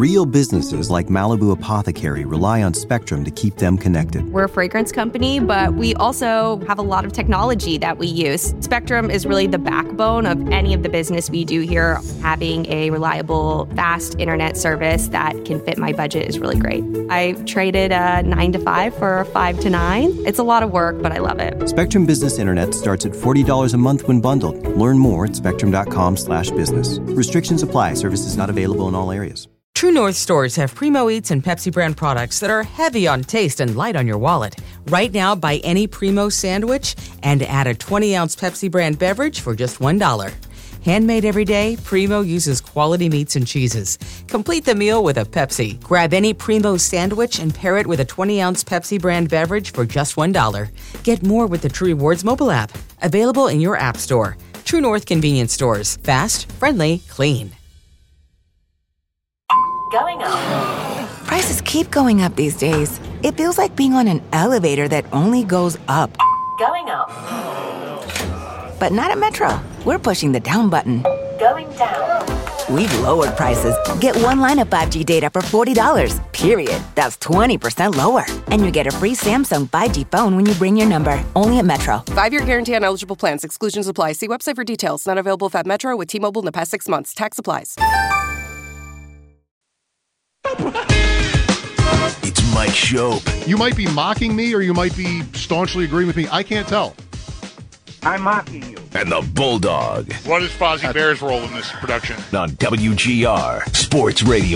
Real businesses like Malibu Apothecary rely on Spectrum to keep them connected. We're a fragrance company, but we also have a lot of technology that we use. Spectrum is really the backbone of any of the business we do here. Having a reliable, fast internet service that can fit my budget is really great. I traded a 9 to 5 for a 5 to 9. It's a lot of work, but I love it. Spectrum Business Internet starts at $40 a month when bundled. Learn more at spectrum.com/business. Restrictions apply. Services not available in all areas. True North stores have Primo Eats and Pepsi brand products that are heavy on taste and light on your wallet. Right now, buy any Primo sandwich and add a 20-ounce Pepsi brand beverage for just $1. Handmade every day, Primo uses quality meats and cheeses. Complete the meal with a Pepsi. Grab any Primo sandwich and pair it with a 20-ounce Pepsi brand beverage for just $1. Get more with the True Rewards mobile app. Available in your app store. True North convenience stores. Fast, friendly, clean. Going up. Prices keep going up these days. It feels like being on an elevator that only goes up. Going up. But not at Metro. We're pushing the down button. Going down. We've lowered prices. Get one line of 5G data for $40, period. That's 20% lower. And you get a free Samsung 5G phone when you bring your number. Only at Metro. 5-year guarantee on eligible plans. Exclusions apply. See website for details. Not available at Metro with T-Mobile in the past 6 months. Tax applies. It's Mike Schopp. You might be mocking me or you might be staunchly agreeing with me. I can't tell. I'm mocking you. And the Bulldog. What is Fozzie Bear's role in this production? On WGR Sports Radio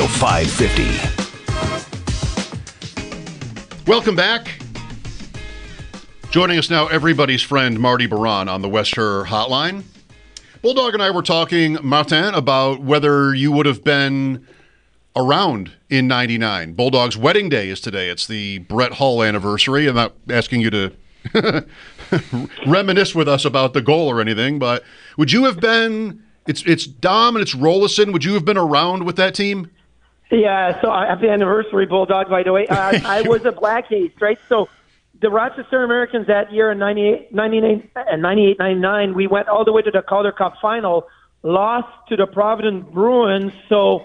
550. Welcome back. Joining us now, everybody's friend Marty Baron on the Wester Hotline. Bulldog and I were talking, Martin, about whether you would have been around in 99. Bulldog's wedding day is today. It's the Brett Hull anniversary. I'm not asking you to reminisce with us about the goal or anything, but would you have been, it's Dom and it's Rollison, would you have been around with that team? Yeah, so happy anniversary, Bulldog, by the way. I was a Black Ace, right? So the Rochester Americans that year in 98, 99, we went all the way to the Calder Cup final, lost to the Providence Bruins. So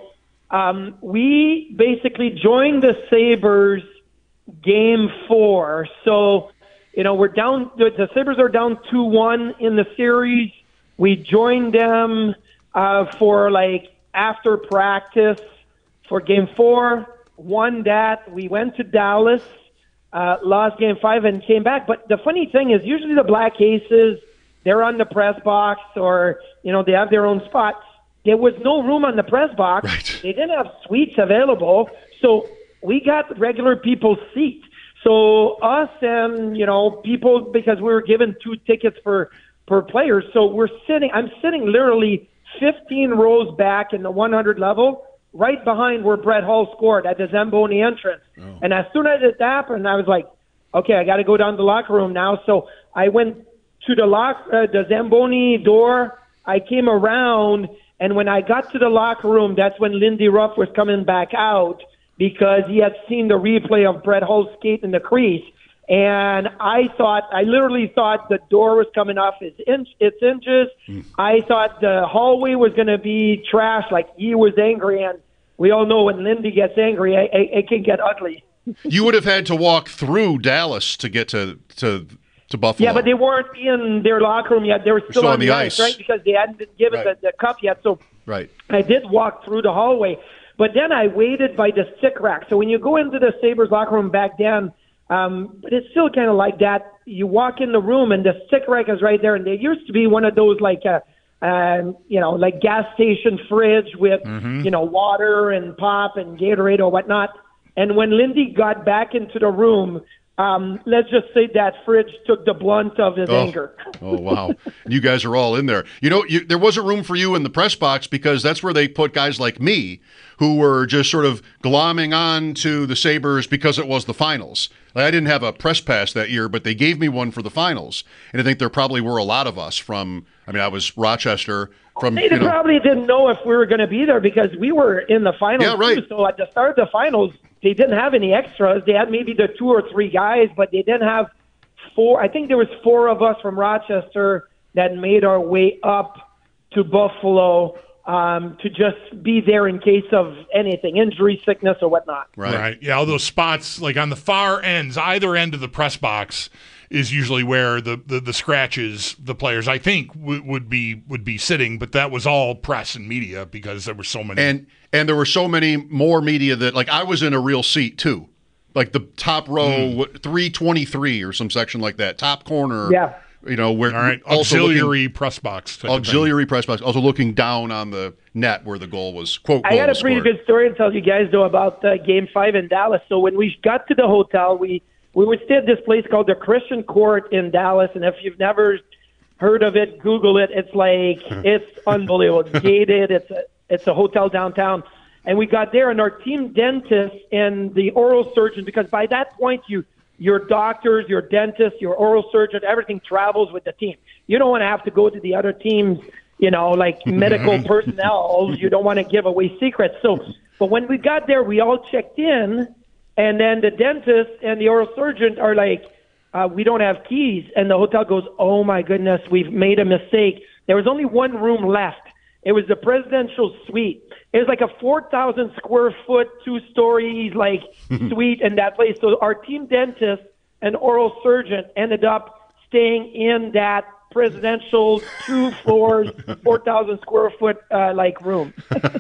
we basically joined the Sabres game 4. So, you know, we're down, the Sabres are down 2-1 in the series. We joined them for like after practice for game 4, won that. We went to Dallas, lost game 5 and came back. But the funny thing is usually the Black Aces, they're on the press box or, you know, they have their own spots. There was no room on the press box. Right. They didn't have suites available. So we got regular people's seats. So us and, you know, people, because we were given 2 tickets per player. So I'm sitting literally 15 rows back in the 100 level, right behind where Brett Hull scored at the Zamboni entrance. Oh. And as soon as it happened, I was like, okay, I got to go down to the locker room now. So I went to the Zamboni door. I came around, and when I got to the locker room, that's when Lindy Ruff was coming back out because he had seen the replay of Brett Hull skate in the crease. And I literally thought the door was coming off its hinges. I thought the hallway was going to be trash, like he was angry. And we all know when Lindy gets angry, it can get ugly. You would have had to walk through Dallas to get to Buffalo. Yeah, but they weren't in their locker room yet. They were still on the ice, right? Because they hadn't been given the cup yet. So right. I did walk through the hallway. But then I waited by the stick rack. So when you go into the Sabres locker room back then, but it's still kind of like that. You walk in the room and the stick rack is right there. And there used to be one of those like gas station fridge with, water and pop and Gatorade or whatnot. And when Lindy got back into the room, let's just say that fridge took the blunt of his anger. Oh, wow. You guys are all in there. You know, there wasn't room for you in the press box because that's where they put guys like me who were just sort of glomming on to the Sabres because it was the finals. Like, I didn't have a press pass that year, but they gave me one for the finals. And I think there probably were a lot of us I was Rochester. They probably didn't know if we were going to be there because we were in the finals. Yeah, right. Too. So at the start of the finals, they didn't have any extras. They had maybe the 2 or 3 guys, but they didn't have 4. I think there was 4 of us from Rochester that made our way up to Buffalo to just be there in case of anything, injury, sickness, or whatnot. Right. Yeah, all those spots, like on the far ends, either end of the press box is usually where the scratches, the players, I think, would be sitting, but that was all press and media because there were so many. And there were so many more media that, like, I was in a real seat, too. Like the top row, 323 or some section like that, top corner. Yeah. You know, where all right, auxiliary press box. Auxiliary press box. Also looking down on the net where the goal was, quote, I got a pretty good story to tell you guys, though, about Game 5 in Dallas. So when we got to the hotel, we would stay at this place called the Christian Court in Dallas, and if you've never heard of it, Google it. It's like, it's unbelievable. It's gated. It's a hotel downtown. And we got there, and our team dentist and the oral surgeon, because by that point, your doctors, your dentist, your oral surgeon, everything travels with the team. You don't want to have to go to the other teams, like medical personnel. You don't want to give away secrets. But when we got there, we all checked in, and then the dentist and the oral surgeon are like, we don't have keys. And the hotel goes, oh, my goodness, we've made a mistake. There was only one room left. It was the presidential suite. It was like a 4,000 square foot, 2-story suite in that place. So our team dentist and oral surgeon ended up staying in that presidential 2 floors, 4,000 square foot room.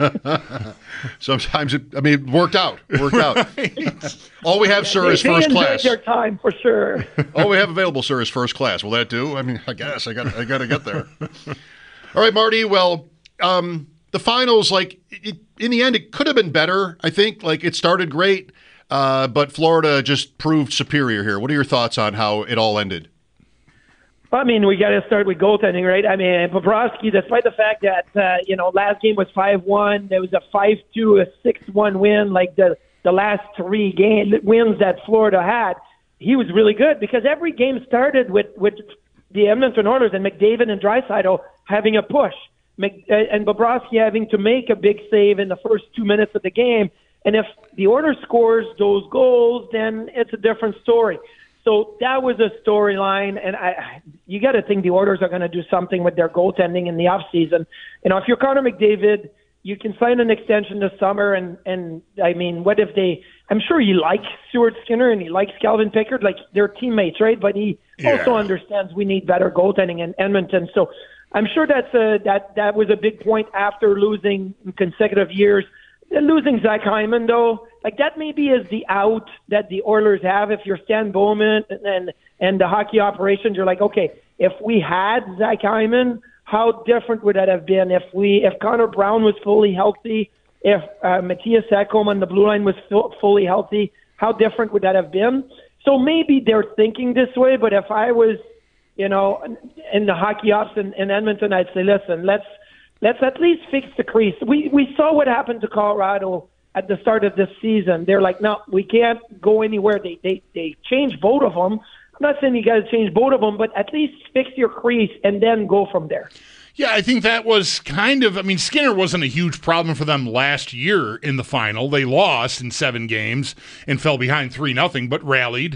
Sometimes it worked out. Right. All we have, sir, is first class. They enjoyed their time for sure. All we have available, sir, is first class. Will that do? I mean, I guess I got to get there. All right, Marty. Well. The finals, in the end, it could have been better, I think. It started great, but Florida just proved superior here. What are your thoughts on how it all ended? I mean, we got to start with goaltending, right? I mean, Bobrovsky, despite the fact that, last game was 5-1, there was a 5-2, a 6-1 win, the last 3 wins that Florida had, he was really good because every game started with the Edmonton Oilers and McDavid and Draisaitl having a push. And Bobrovsky having to make a big save in the first 2 minutes of the game. And if the Oilers scores those goals, then it's a different story. So that was a storyline, and you got to think the Oilers are going to do something with their goaltending in the offseason. If you're Connor McDavid, you can sign an extension this summer, and I mean, what if I'm sure he likes Stuart Skinner and he likes Calvin Pickard, they're teammates, right? But he also understands we need better goaltending in Edmonton. So I'm sure that was a big point after losing consecutive years. Losing Zach Hyman, though, that maybe is the out that the Oilers have. If you're Stan Bowman and the hockey operations, you're like, okay, if we had Zach Hyman, how different would that have been? If Connor Brown was fully healthy, if Matthias Ekholm on the blue line was fully healthy, how different would that have been? So maybe they're thinking this way, but if I was in the hockey ops in Edmonton, I'd say, listen, let's at least fix the crease. We saw what happened to Colorado at the start of this season. They're like, no, we can't go anywhere. They changed both of them. I'm not saying you got to change both of them, but at least fix your crease and then go from there. Yeah, I think that was Skinner wasn't a huge problem for them last year in the final. They lost in 7 games and fell behind 3-0, but rallied.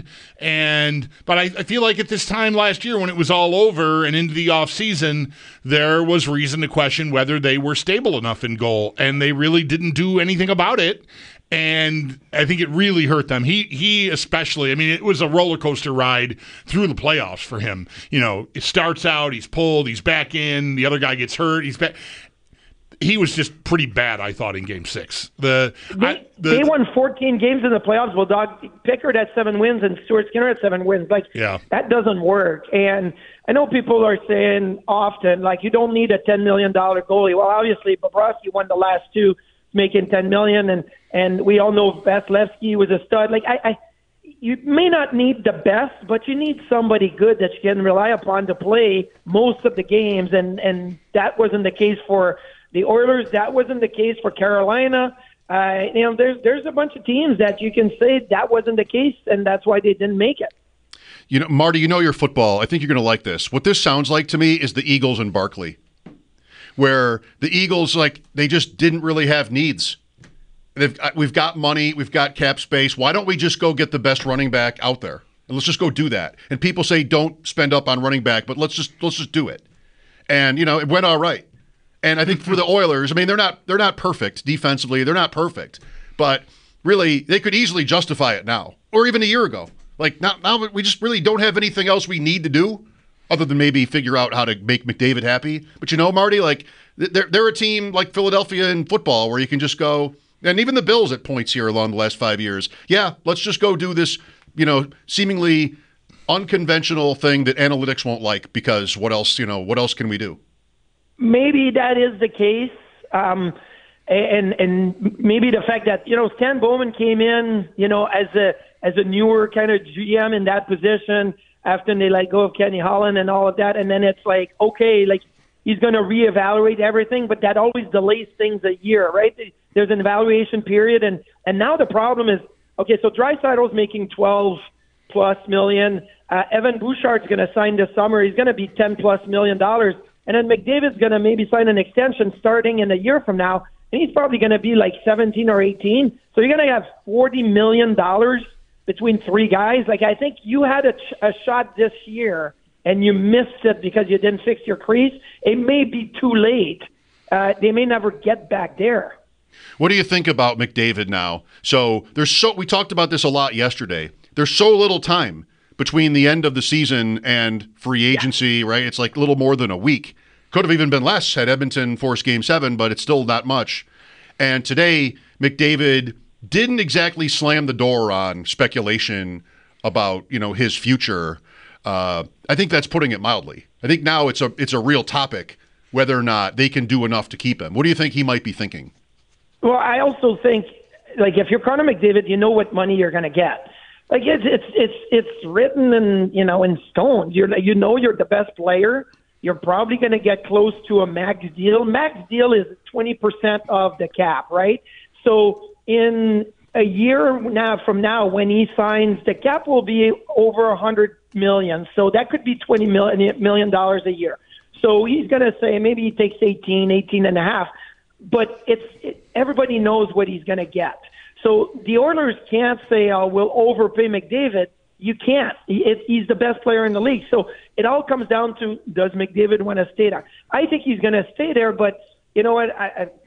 But I feel like at this time last year when it was all over and into the offseason, there was reason to question whether they were stable enough in goal, and they really didn't do anything about it. And I think it really hurt them. He especially, it was a roller coaster ride through the playoffs for him. It starts out, he's pulled, he's back in, the other guy gets hurt, he's back. He was just pretty bad, I thought, in Game 6. They won 14 games in the playoffs. Well, Pickard had 7 wins and Stuart Skinner had 7 wins. That doesn't work. And I know people are saying often, you don't need a $10 million goalie. Well, obviously, Bobrovsky won the last 2, making $10 million, and we all know Vasilevsky was a stud. You may not need the best, but you need somebody good that you can rely upon to play most of the games, and that wasn't the case for the Oilers. That wasn't the case for Carolina. There's a bunch of teams that you can say that wasn't the case, and that's why they didn't make it. Marty, your football. I think you're going to like this. What this sounds like to me is the Eagles and Barkley, where the Eagles, they just didn't really have needs. We've got money, we've got cap space. Why don't we just go get the best running back out there? And let's just go do that. And people say don't spend up on running back, but let's just do it. And, it went all right. And I think for the Oilers, I mean, they're not perfect defensively. They're not perfect. But really, they could easily justify it now, or even a year ago. Like, now we just really don't have anything else we need to do other than maybe figure out how to make McDavid happy. But Marty, like, they're a team like Philadelphia in football where you can just go, and even the Bills at points here along the last 5 years, yeah, let's just go do this, seemingly unconventional thing that analytics won't like, because what else can we do? Maybe that is the case. And maybe the fact that, Stan Bowman came in, as a newer kind of GM in that position after they let go of Kenny Holland and all of that. And then it's like, okay, like he's going to reevaluate everything, but that always delays things a year, right? There's an evaluation period. And now the problem is, okay, so Draisaitl's making $12+ million. Evan Bouchard's going to sign this summer. He's going to be $10+ million. And then McDavid's going to maybe sign an extension starting in a year from now. And he's probably going to be like 17 or 18. So you're going to have $40 million between three guys. Like, I think you had a shot this year and you missed it because you didn't fix your crease. It may be too late. They may never get back there. What do you think about McDavid now? So we talked about this a lot yesterday. There's so little time between the end of the season and free agency, right? It's like a little more than a week. Could have even been less had Edmonton forced Game 7, but it's still not much. And today, McDavid didn't exactly slam the door on speculation about, his future. I think that's putting it mildly. I think now it's a real topic whether or not they can do enough to keep him. What do you think he might be thinking? Well, I also think, like, if you're Connor McDavid, you know what money you're going to get. Like, it's written in stone. You're the best player. You're probably going to get close to a max deal. Max deal is 20% of the cap, right? So in a year from now, when he signs, the cap will be over $100 million. So that could be $20 million a year. So he's going to say maybe he takes 18 and a half. But everybody knows what he's going to get. So the Oilers can't say, "Oh, we'll overpay McDavid." You can't. He's the best player in the league. So it all comes down to, does McDavid want to stay there? I think he's going to stay there, but you know what?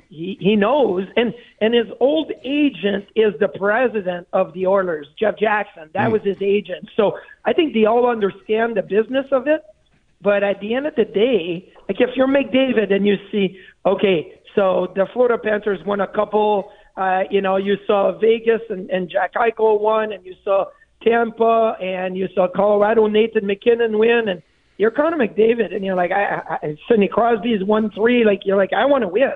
He knows. And his old agent is the president of the Oilers, Jeff Jackson. That was his agent. So I think they all understand the business of it. But at the end of the day, like, if you're McDavid and you see, okay, so the Florida Panthers won a couple, you saw Vegas and Jack Eichel won, and you saw Tampa, and you saw Colorado, Nathan McKinnon win, and you're Connor McDavid, and you're like, Sidney Crosby's won 3, like, you're like, I want to win.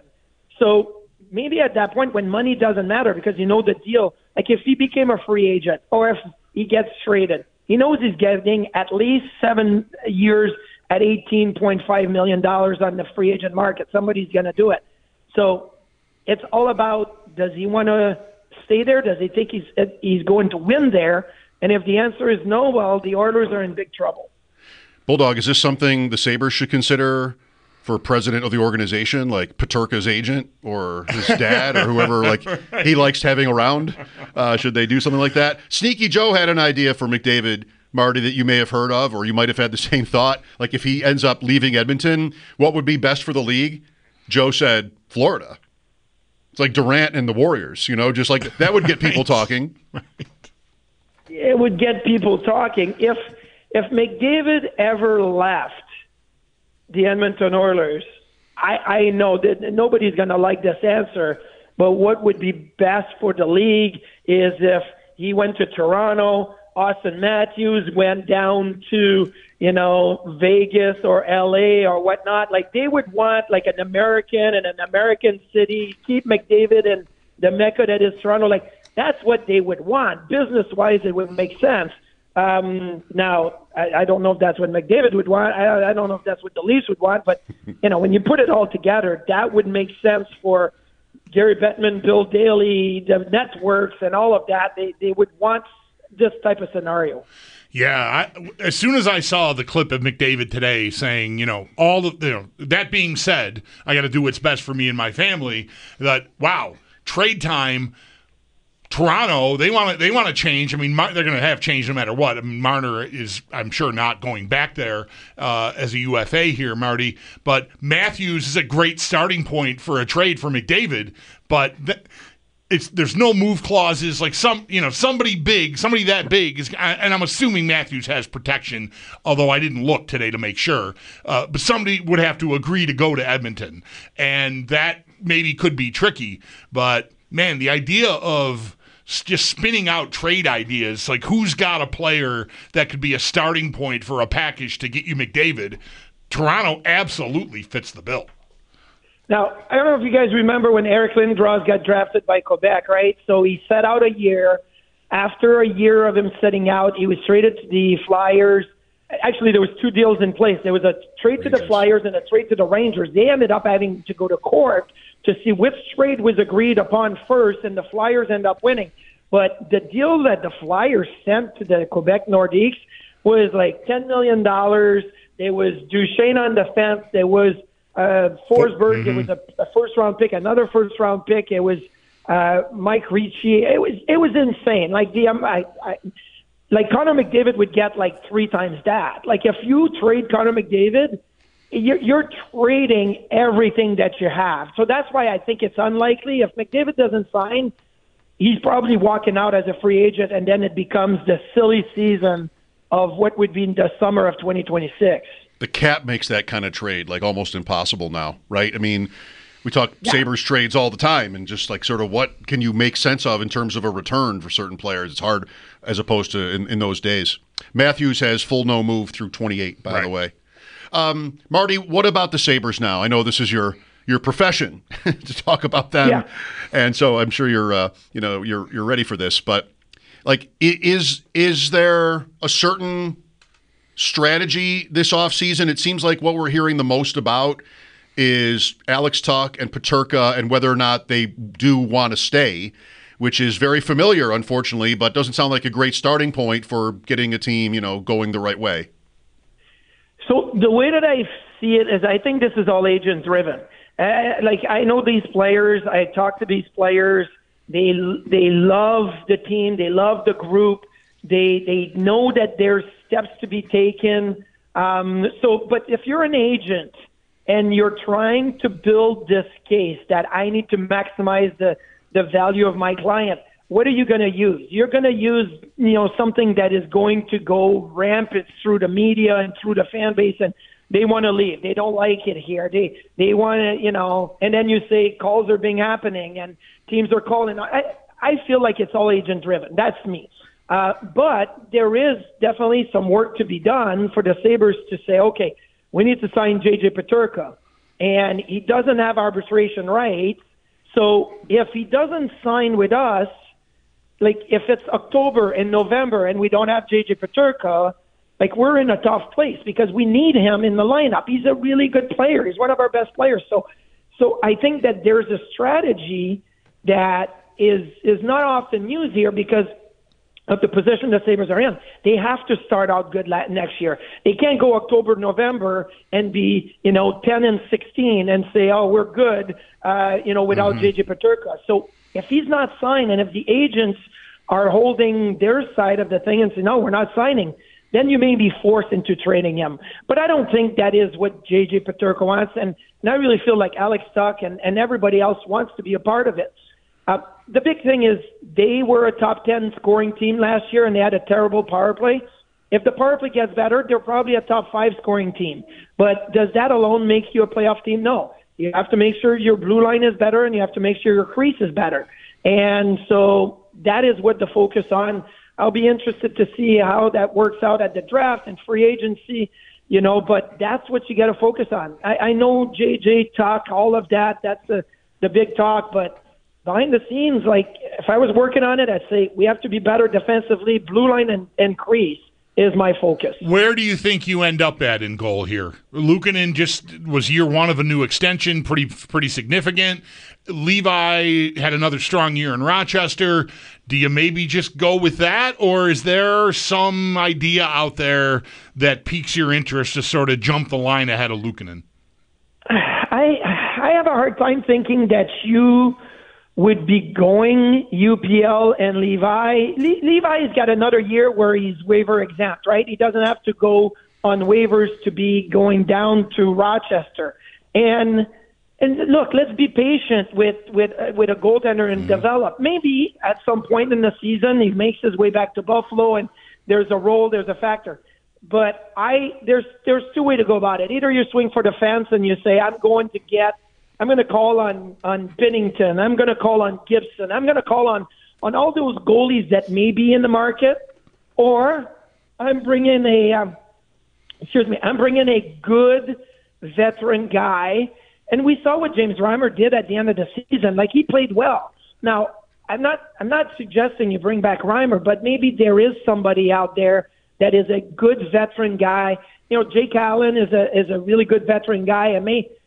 So maybe at that point when money doesn't matter, because you know the deal, like if he became a free agent or if he gets traded, he knows he's getting at least 7 years at $18.5 million on the free agent market. Somebody's going to do it. So it's all about, does he want to stay there? Does he think he's going to win there? And if the answer is no, well, the Oilers are in big trouble. Bulldog, is this something the Sabres should consider for president of the organization, like Peterka's agent or his dad or whoever like he likes having around? Should they do something like that? Sneaky Joe had an idea for McDavid, Marty, that you may have heard of, or you might have had the same thought. Like, if he ends up leaving Edmonton, what would be best for the league? Joe said Florida. It's like Durant and the Warriors, just like that would get people talking. It would get people talking. If McDavid ever left the Edmonton Oilers, I know that nobody's going to like this answer, but what would be best for the league is if he went to Toronto, Austin Matthews went down to, Vegas or LA or whatnot. Like, they would want like an American in an American city, keep McDavid in the mecca that is Toronto. Like, that's what they would want. Business-wise, it would make sense. Now, I don't know if that's what McDavid would want. I don't know if that's what the Leafs would want. But, when you put it all together, that would make sense for Gary Bettman, Bill Daly, the networks, and all of that. They would want this type of scenario. Yeah, as soon as I saw the clip of McDavid today saying, that being said, I got to do what's best for me and my family, that, wow, trade time Toronto, they want to change. I mean, they're going to have change no matter what. I mean, Marner is, I'm sure, not going back there as a UFA here, Marty. But Matthews is a great starting point for a trade for McDavid. But there's no move clauses. Like somebody that big is, and I'm assuming Matthews has protection. Although I didn't look today to make sure. But somebody would have to agree to go to Edmonton, and that maybe could be tricky. But man, the idea of just spinning out trade ideas, like who's got a player that could be a starting point for a package to get you McDavid, Toronto absolutely fits the bill. Now, I don't know if you guys remember when Eric Lindros got drafted by Quebec, right? So he sat out a year. After a year of him sitting out, he was traded to the Flyers. Actually, there was two deals in place. There was a trade to the Flyers and a trade to the Rangers. They ended up having to go to court to see which trade was agreed upon first, and the Flyers end up winning. But the deal that the Flyers sent to the Quebec Nordiques was like $10 million. There was Duchesne on defense. There was Forsberg. There was a first-round pick, another first-round pick. It was Mike Ricci. It was insane. Like like Connor McDavid would get like 3 times that. Like if you trade Connor McDavid, you're trading everything that you have. So that's why I think it's unlikely. If McDavid doesn't sign, he's probably walking out as a free agent, and then it becomes the silly season of what would be the summer of 2026. The cap makes that kind of trade like almost impossible now, right? I mean, we talk Sabres trades all the time, and just like sort of what can you make sense of in terms of a return for certain players? It's hard as opposed to in those days. Matthews has full no move through 28, by the way. Marty, what about the Sabres now? I know this is your profession to talk about them, and so I'm sure you're ready for this. But like, is there a certain strategy this offseason? It seems like what we're hearing the most about is Alex Tuch and Peterka and whether or not they do want to stay, which is very familiar, unfortunately, but doesn't sound like a great starting point for getting a team, going the right way. So the way that I see it is I think this is all agent-driven. I know these players. I talk to these players. They love the team. They love the group. They know that there's steps to be taken. But if you're an agent and you're trying to build this case that I need to maximize the value of my client, what are you going to use? You're going to use, something that is going to go rampant through the media and through the fan base, and they want to leave. They don't like it here. They want to, and then you say calls are being happening and teams are calling. I feel like it's all agent driven. That's me. But there is definitely some work to be done for the Sabres to say, okay, we need to sign J.J. Peterka, and he doesn't have arbitration rights. So if he doesn't sign with us, like if it's October and November and we don't have J.J. Peterka, like we're in a tough place because we need him in the lineup. He's a really good player. He's one of our best players. So I think that there's a strategy that is not often used here because of the position the Sabres are in. They have to start out good next year. They can't go October, November and be, 10-16 and say, oh, we're good, without J.J. Peterka. So if he's not signed and if the agents are holding their side of the thing and say, no, we're not signing, then you may be forced into trading him. But I don't think that is what J.J. Peterka wants. And I really feel like Alex Tuch and everybody else wants to be a part of it. The big thing is they were a top 10 scoring team last year, and they had a terrible power play. If the power play gets better, they're probably a top 5 scoring team. But does that alone make you a playoff team? No. You have to make sure your blue line is better, and you have to make sure your crease is better. And so that is what the focus on. I'll be interested to see how that works out at the draft and free agency, but that's what you got to focus on. I know JJ talk, all of that. That's the big talk, but behind the scenes, like if I was working on it, I'd say we have to be better defensively. Blue line and crease is my focus. Where do you think you end up at in goal here? Luukkonen just was year one of a new extension, pretty significant. Levi had another strong year in Rochester. Do you maybe just go with that, or is there some idea out there that piques your interest to sort of jump the line ahead of Luukkonen? I have a hard time thinking that you would be going UPL and Levi. Levi's got another year where he's waiver exempt, right? He doesn't have to go on waivers to be going down to Rochester. And look, let's be patient with a goaltender and develop. Maybe at some point in the season he makes his way back to Buffalo and there's a role, there's a factor. But there's two ways to go about it. Either you swing for the fence and you say, I'm going to call on Binnington. I'm going to call on Gibson. I'm going to call on all those goalies that may be in the market. Or I'm bringing a good veteran guy. And we saw what James Reimer did at the end of the season. Like, he played well. Now, I'm not suggesting you bring back Reimer, but maybe there is somebody out there that is a good veteran guy. You know, Jake Allen is a really good veteran guy.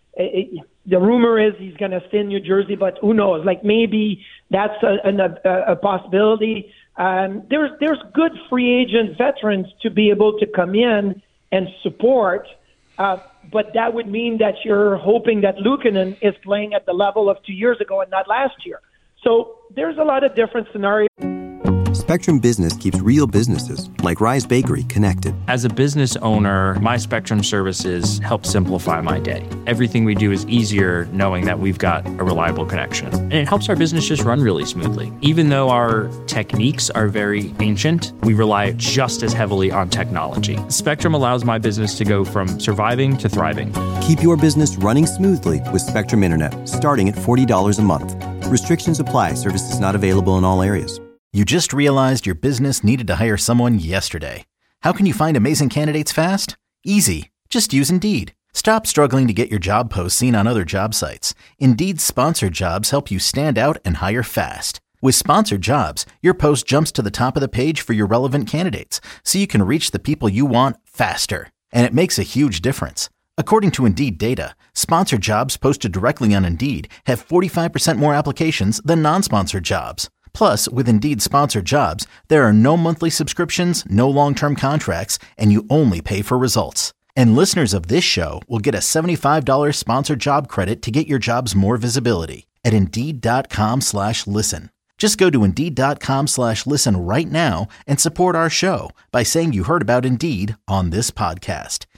The rumor is he's going to stay in New Jersey, but who knows? Like, maybe that's a possibility. There's good free agent veterans to be able to come in and support, but that would mean that you're hoping that Luukkonen is playing at the level of 2 years ago and not last year. So there's a lot of different scenarios. Spectrum Business keeps real businesses, like Rise Bakery, connected. As a business owner, my Spectrum services help simplify my day. Everything we do is easier knowing that we've got a reliable connection. And it helps our business just run really smoothly. Even though our techniques are very ancient, we rely just as heavily on technology. Spectrum allows my business to go from surviving to thriving. Keep your business running smoothly with Spectrum Internet, starting at $40 a month. Restrictions apply. Services not available in all areas. You just realized your business needed to hire someone yesterday. How can you find amazing candidates fast? Easy. Just use Indeed. Stop struggling to get your job posts seen on other job sites. Indeed's sponsored jobs help you stand out and hire fast. With sponsored jobs, your post jumps to the top of the page for your relevant candidates, so you can reach the people you want faster. And it makes a huge difference. According to Indeed data, sponsored jobs posted directly on Indeed have 45% more applications than non-sponsored jobs. Plus, with Indeed sponsored jobs, there are no monthly subscriptions, no long-term contracts, and you only pay for results. And listeners of this show will get a $75 sponsored job credit to get your jobs more visibility at Indeed.com/listen. Just go to Indeed.com/listen right now and support our show by saying you heard about Indeed on this podcast.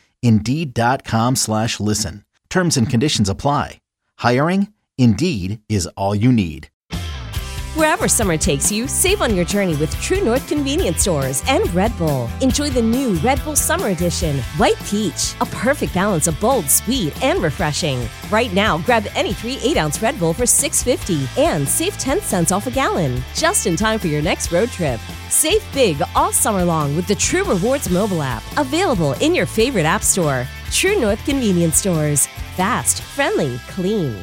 Indeed.com/listen. Terms and conditions apply. Hiring? Indeed is all you need. Wherever summer takes you, save on your journey with True North Convenience Stores and Red Bull. Enjoy the new Red Bull Summer Edition, White Peach, a perfect balance of bold, sweet, and refreshing. Right now, grab any 3 8-ounce Red Bull for $6.50 and save 10 cents off a gallon, just in time for your next road trip. Save big all summer long with the True Rewards mobile app, available in your favorite app store. True North Convenience Stores. Fast, friendly, clean.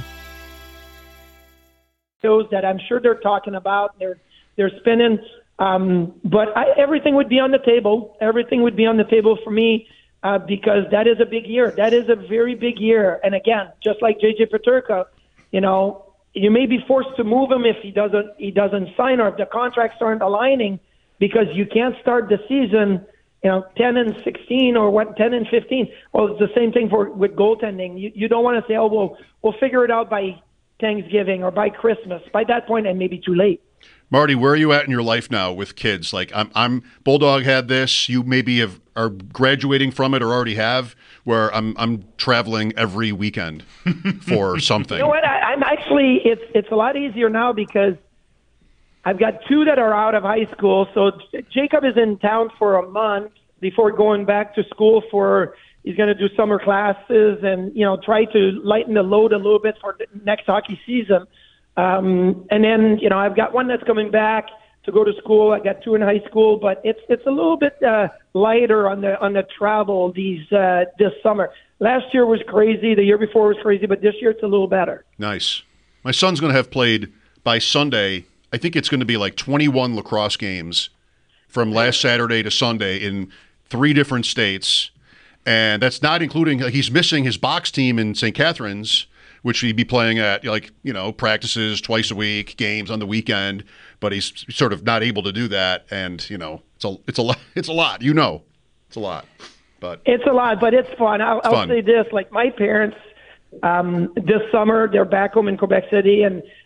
That I'm sure they're talking about. They're spinning, but everything would be on the table. Everything would be on the table for me because that is a big year. That is a very big year. And again, just like JJ Peterka, you may be forced to move him if he doesn't sign or if the contracts aren't aligning, because you can't start the season 10-16 or 10-15. Well, it's the same thing with goaltending. You don't want to say, we'll figure it out by Thanksgiving or by Christmas. By that point, it may be too late. Marty, where are you at in your life now with kids? Like, I'm Bulldog had this. You maybe are graduating from it or already have. Where I'm traveling every weekend for something. You know what? I'm actually it's a lot easier now because I've got 2 that are out of high school. So Jacob is in town for a month before going back to school he's going to do summer classes and, try to lighten the load a little bit for the next hockey season. And then, I've got 1 that's coming back to go to school. I got 2 in high school, but it's a little bit lighter on the travel this summer. Last year was crazy. The year before was crazy, but this year it's a little better. Nice. My son's going to have played by Sunday. I think it's going to be like 21 lacrosse games from last Saturday to Sunday in 3 different states. And that's not including, he's missing his box team in St. Catharines, which he'd be playing at, practices twice a week, games on the weekend, but he's sort of not able to do that. And, it's a lot. It's a lot. It's a lot. But it's a lot, but it's fun. I'll say this, like my parents, this summer, they're back home in Quebec City, and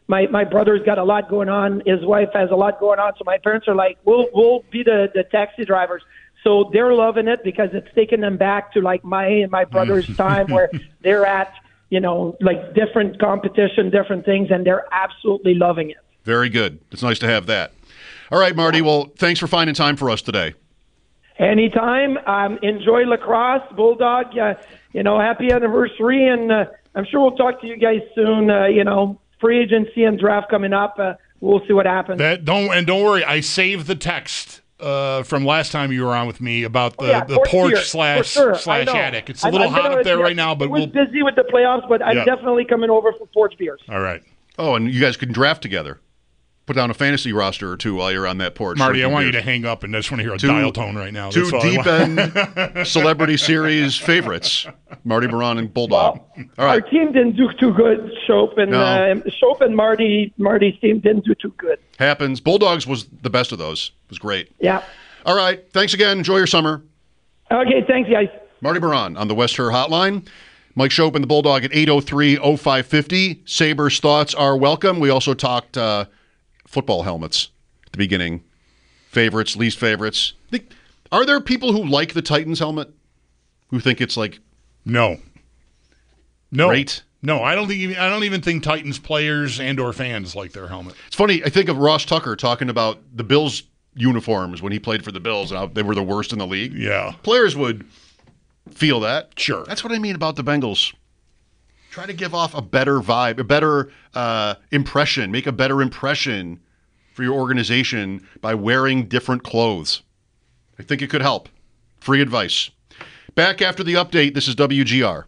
my brother's got a lot going on. His wife has a lot going on. So my parents are like, we'll be the taxi drivers. So they're loving it because it's taking them back to like my and my brother's time where they're at, like different competition, different things, and they're absolutely loving it. Very good. It's nice to have that. All right, Marty. Well, thanks for finding time for us today. Anytime. Enjoy lacrosse, Bulldog. Happy anniversary, and I'm sure we'll talk to you guys soon. Free agency and draft coming up. We'll see what happens. Don't worry. I saved the text from last time you were on with me about the porch slash attic. It's a little hot up there right now, but we're busy with the playoffs. But I'm definitely coming over for porch beers. All right. Oh, and you guys can draft together. Put down a fantasy roster or two while you're on that porch. Marty, I want you to hang up and I just want to hear a dial tone right now. Two deep-end Celebrity Series favorites, Marty Biron and Bulldog. Well, all right. Our team didn't do too good, Shope and Marty's team didn't do too good. Happens. Bulldogs was the best of those. It was great. Yeah. All right. Thanks again. Enjoy your summer. Okay. Thanks, guys. Marty Biron on the West Her Hotline. Mike Shope and the Bulldog at 803-0550. Sabres thoughts are welcome. We also talked football helmets at the beginning. Favorites, least favorites. Are there people who like the Titans helmet? Who think it's like no great? No, I don't even think Titans players and or fans like their helmet. It's funny, I think of Ross Tucker talking about the Bills uniforms when he played for the Bills and how they were the worst in the league. Yeah. Players would feel that. Sure. That's what I mean about the Bengals. Try to give off a better vibe, a better impression, make a better impression for your organization by wearing different clothes. I think it could help. Free advice. Back after the update, this is WGR.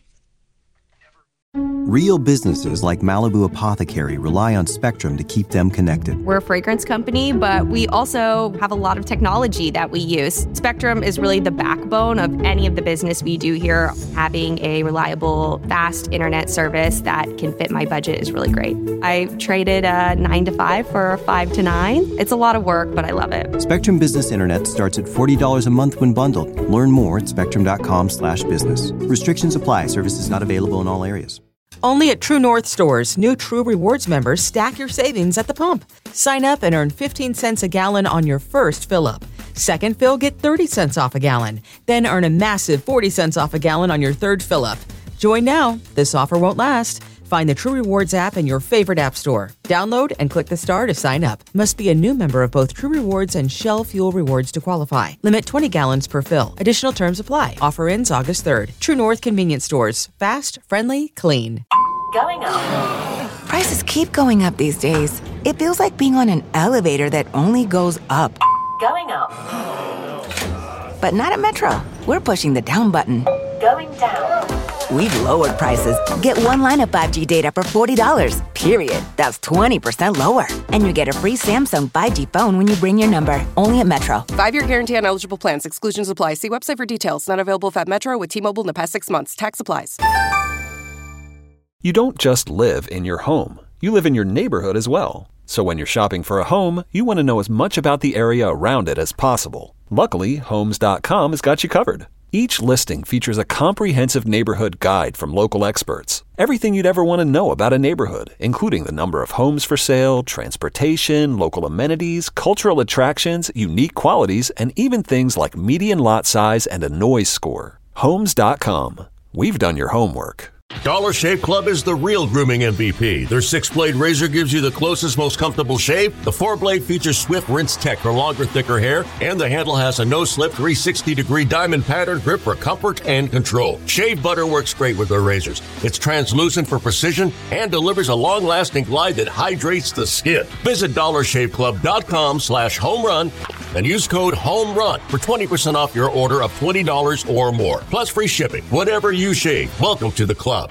Real businesses like Malibu Apothecary rely on Spectrum to keep them connected. We're a fragrance company, but we also have a lot of technology that we use. Spectrum is really the backbone of any of the business we do here. Having a reliable, fast internet service that can fit my budget is really great. I traded a 9 to 5 for a 5 to 9. It's a lot of work, but I love it. Spectrum Business Internet starts at $40 a month when bundled. Learn more at spectrum.com/business. Restrictions apply. Services not available in all areas. Only at True North stores, new True Rewards members stack your savings at the pump. Sign up and earn 15 cents a gallon on your first fill-up. Second fill, get 30 cents off a gallon. Then earn a massive 40 cents off a gallon on your third fill-up. Join now. This offer won't last. Find the True Rewards app in your favorite app store. Download and click the star to sign up. Must be a new member of both True Rewards and Shell Fuel Rewards to qualify. Limit 20 gallons per fill. Additional terms apply. Offer ends August 3rd. True North Convenience Stores. Fast, friendly, clean. Going up. Prices keep going up these days. It feels like being on an elevator that only goes up. Going up. But not at Metro. We're pushing the down button. Going down. We've lowered prices. Get one line of 5G data for $40, period. That's 20% lower. And you get a free Samsung 5G phone when you bring your number. Only at Metro. 5-year guarantee on eligible plans. Exclusions apply. See website for details. Not available if at Metro with T-Mobile in the past 6 months. Tax applies. You don't just live in your home. You live in your neighborhood as well. So when you're shopping for a home, you want to know as much about the area around it as possible. Luckily, Homes.com has got you covered. Each listing features a comprehensive neighborhood guide from local experts. Everything you'd ever want to know about a neighborhood, including the number of homes for sale, transportation, local amenities, cultural attractions, unique qualities, and even things like median lot size and a noise score. Homes.com. We've done your homework. Dollar Shave Club is the real grooming MVP. Their 6-blade razor gives you the closest, most comfortable shave. The 4-blade features swift rinse tech for longer, thicker hair. And the handle has a no-slip 360-degree diamond pattern grip for comfort and control. Shave butter works great with their razors. It's translucent for precision and delivers a long-lasting glide that hydrates the skin. Visit DollarShaveClub.com/homerun and use code HOMERUN for 20% off your order of $20 or more. Plus free shipping. Whatever you shave, welcome to the club.